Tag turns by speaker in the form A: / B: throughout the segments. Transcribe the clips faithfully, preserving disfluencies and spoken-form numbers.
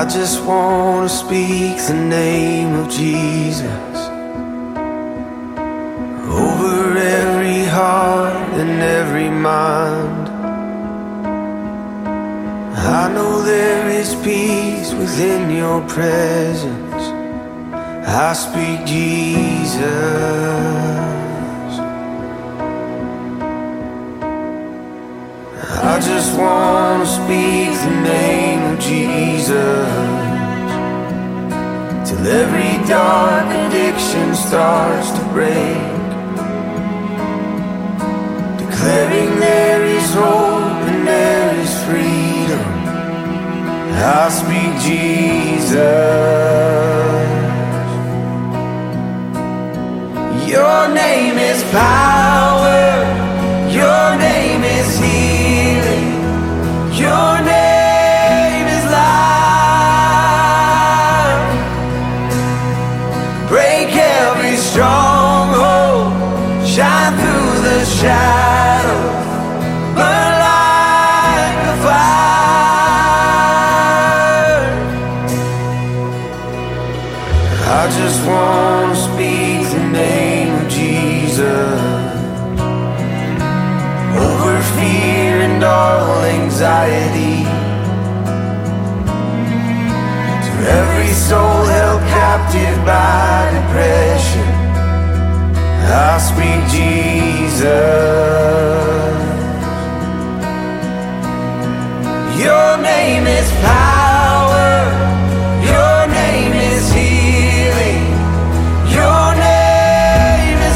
A: just want to speak the name of Jesus over every heart and every mind. I know there is peace within your presence. I speak Jesus. I just want to speak the name of Jesus till every dark addiction starts to break, declaring there is hope and there is freedom. I speak Jesus. Your name is power, your name is healing, your name is life. Break every stronghold, shine through the shadows, burn like a fire. I just want to speak the name of Jesus over fear and all anxiety, to every soul held captive by depression. I speak Jesus. Your name is power, your name is healing, your name is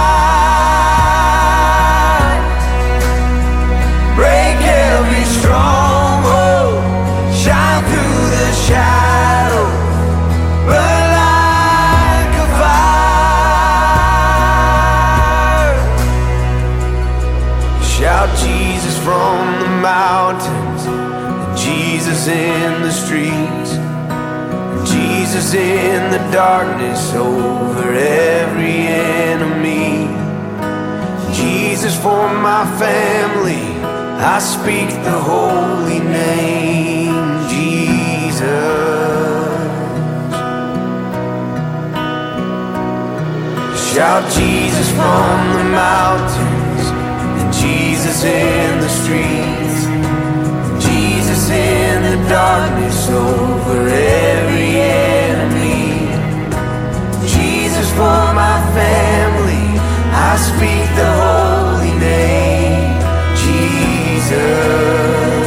A: life. Break every stronghold, shine through the shadows, burn like a fire. Shout Jesus from the mountains, and Jesus in the streets, and Jesus in the darkness over every enemy. Jesus for my family, I speak the holy name, Jesus. Shout Jesus from the mountains, and Jesus in the streets, and Jesus in the darkness over every enemy. Jesus for my family, I speak the holy name, Jesus.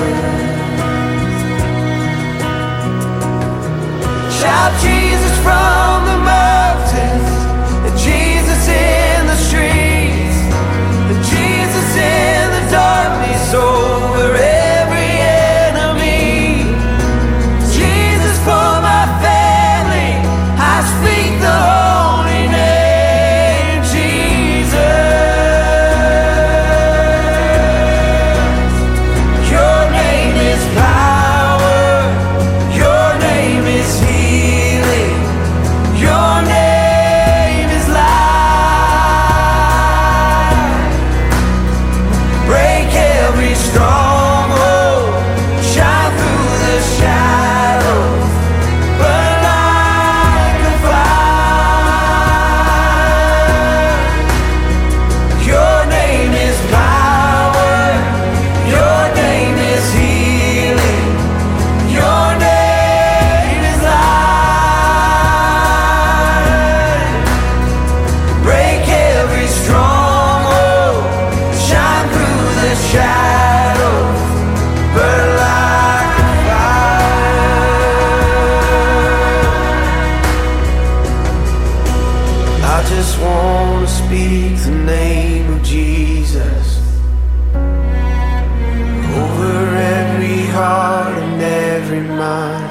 A: Shout Jesus from the mountains, and Jesus in the streets, and Jesus in the darkness over every enemy. Jesus for my family, I speak the holy name, Jesus. Your name is power, your name is healing, your name is life. Break every stronghold, shine through the shadows, burn like a fire. Your name is power, your name is healing, your name is life. Break every stronghold, shine through the shadows, burn like a fire. I just want to speak the name of Jesus over every heart and every mind.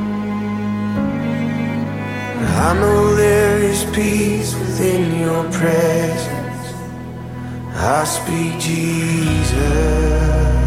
A: I know there is peace within your presence. I speak Jesus.